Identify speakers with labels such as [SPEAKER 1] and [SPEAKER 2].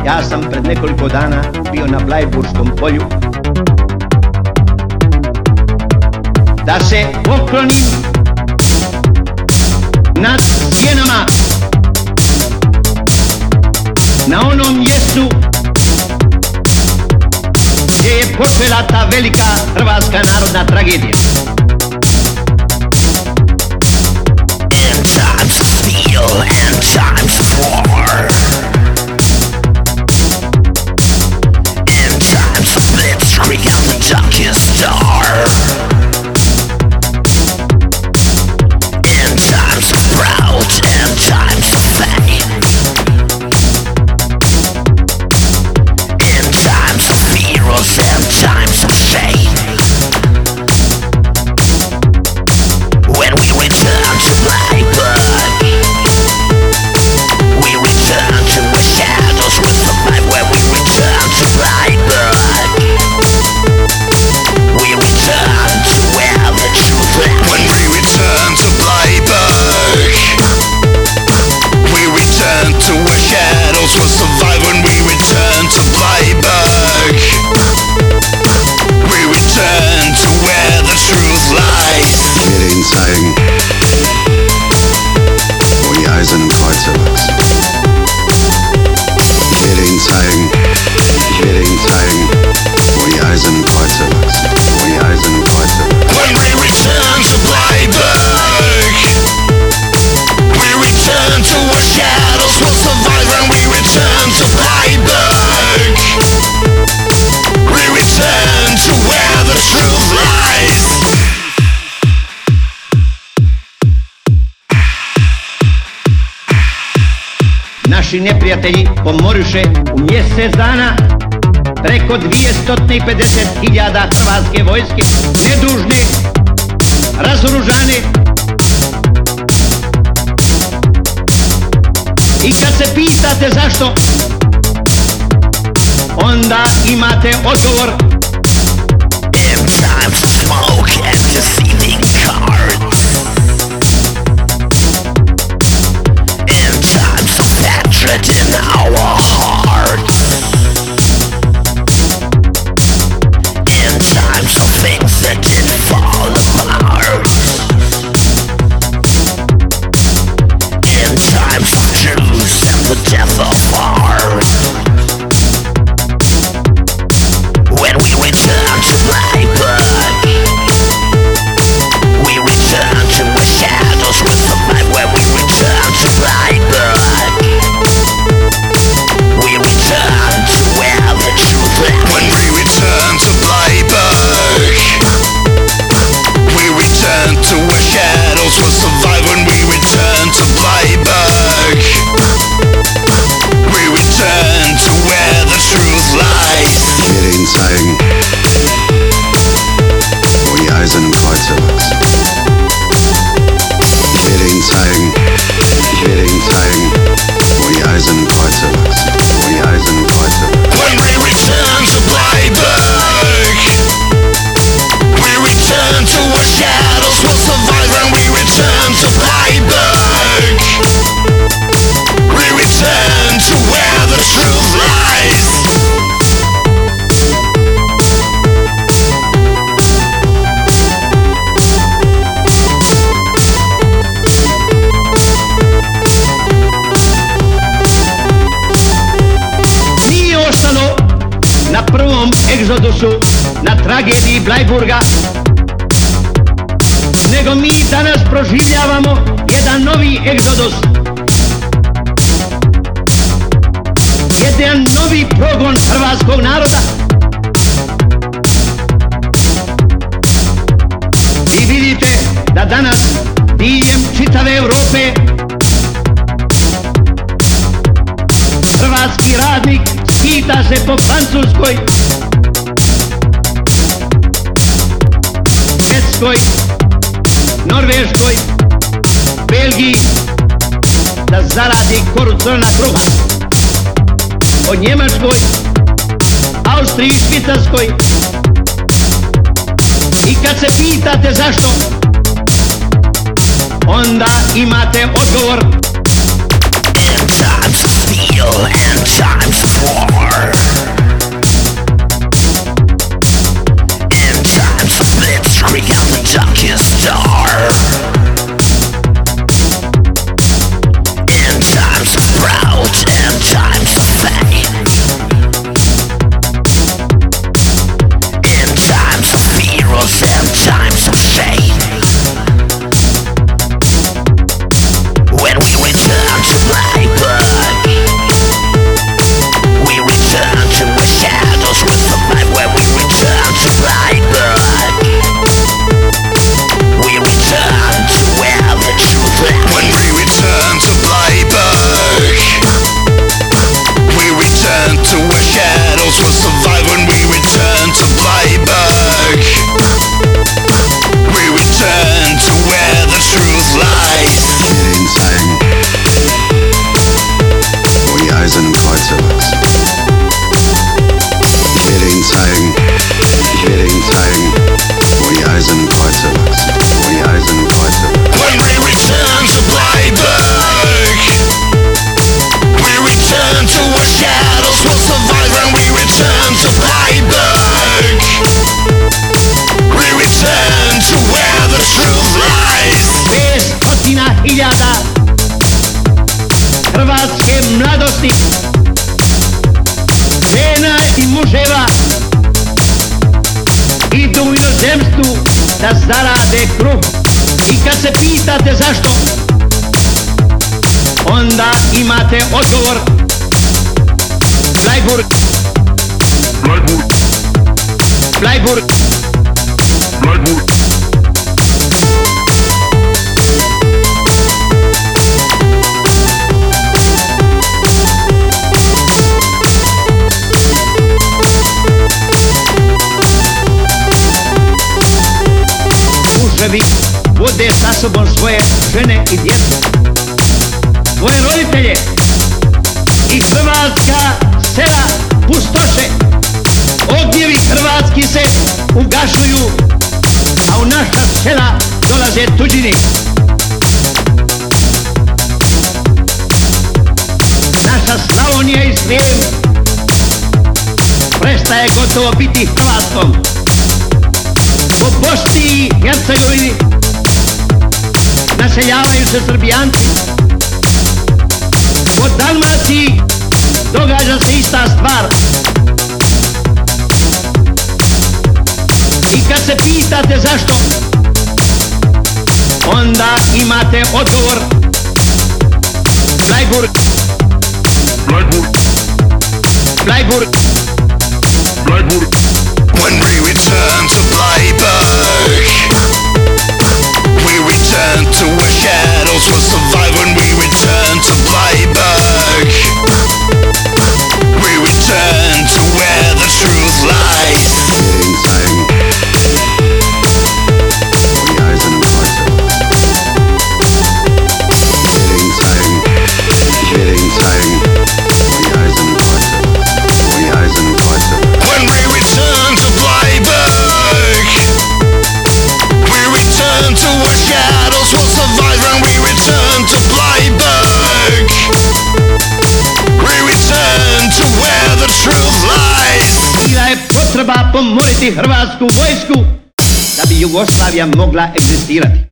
[SPEAKER 1] Ja sam pred nekoliko dana bio na Blajburskom polju da se poklonim nad sjenama na onom mjestu gdje je počela ta velika hrvatska narodna tragedija.
[SPEAKER 2] In times of steel and times of war, in times of blitzkrieg and the darkest star, in times of proud and times of fame, in times of heroes and times of shame, when we return to Bleiburg, we return to where shadows will survive. When we return to Bleiburg, we return to where the truth lies.
[SPEAKER 3] When we return to Bleiburg, we return to where shadows will survive. When we return to Bleiburg, we return to where the truth lies.
[SPEAKER 4] Ich werde Ihnen zeigen, wo die eisernen Kreuze wachsen. Ich werde Ihnen zeigen, wo die eisernen Kreuze wachsen. Wo die eisernen Kreuze wachsen.
[SPEAKER 3] When we return to Bleiburg, we return to where shadows will survive. When we return to Bleiburg, we return to where the truth lies.
[SPEAKER 1] Naši neprijatelji pomoriše u mjesec dana preko 250.000 hrvatske vojske, nedužne, razoružane. I kad se pitate zašto, onda imate odgovor.
[SPEAKER 2] In times of smoke and deceiving cards, in times of hatred in our hearts, in times of things that did fall apart, in times of truth and the death of art, when we return to Bleiburg, we return to where shadows will survive. When we return to Bleiburg, we return to where the truth lies.
[SPEAKER 3] When we return to Bleiburg, we return to where shadows will survive. When we return to Bleiburg, we return to where the truth lies.
[SPEAKER 4] Ich werde Ihnen zeigen, wo die eisernen Kreuze wachsen. Ich werde Ihnen zeigen, wo die eisernen Kreuze wachsen. Wo die eisernen Kreuze wachsen.
[SPEAKER 3] When we return to Bleiburg, we return to where shadows will survive. When we return to Bleiburg, we return to where the truth lies.
[SPEAKER 1] Nije ostalo na prvom egzodusu, na tragediji Bleiburga, nego mi danas proživljavamo jedan novi egzodus, jedan novi progon hrvatskog naroda. Vi vidite da danas diljem čitave Europe hrvatski radnik skita se po Francuskoj, Švedskoj, Norveškoj, Belgiji da zaradi koru crna kruha. O Njemačkoj, Austriji, Švicarskoj. I kad se pitate zašto, onda imate odgovor.
[SPEAKER 2] In times of steel and times of war,
[SPEAKER 1] hrvatske mladosti, žena i muževa, idu u inozemstvu da zarade kruh. I kad se pitate zašto, onda imate odgovor: Bleiburg,
[SPEAKER 3] Bleiburg,
[SPEAKER 1] Bleiburg.
[SPEAKER 3] Bleiburg.
[SPEAKER 1] Muževi vode sa sobom svoje žene i djecu, svoje roditelje, i hrvatska sela pustoše. Ognjevi hrvatski se ugašuju, a u naša sela dolaze tuđini. Naša Slavonija i Srijem prestaje gotovo biti Hrvatskom. Po Bosni i Hercegovini naseljavaju se Srbijanci. Po Dalmaciji događa se ista stvar. I kad se pitate zašto, onda imate odgovor: Bleiburg,
[SPEAKER 3] Bleiburg,
[SPEAKER 1] Bleiburg.
[SPEAKER 3] Bleiburg. When we return to Bleiburg, we return to where shadows will survive. When we return to Bleiburg, we return to where the truth lies.
[SPEAKER 4] Jeden zeigen, wo die Eisen heute. Ich will ihnen zeigen, wo die Eisen heute. Wo die Eisen heute.
[SPEAKER 3] When we return to Bleiburg, we return to where shadows will survive. When we return to Bleiburg, we return to where the truth lies.
[SPEAKER 1] Bila je potreba pomoriti hrvatsku vojsku da bi Jugoslavija mogla egzistirati.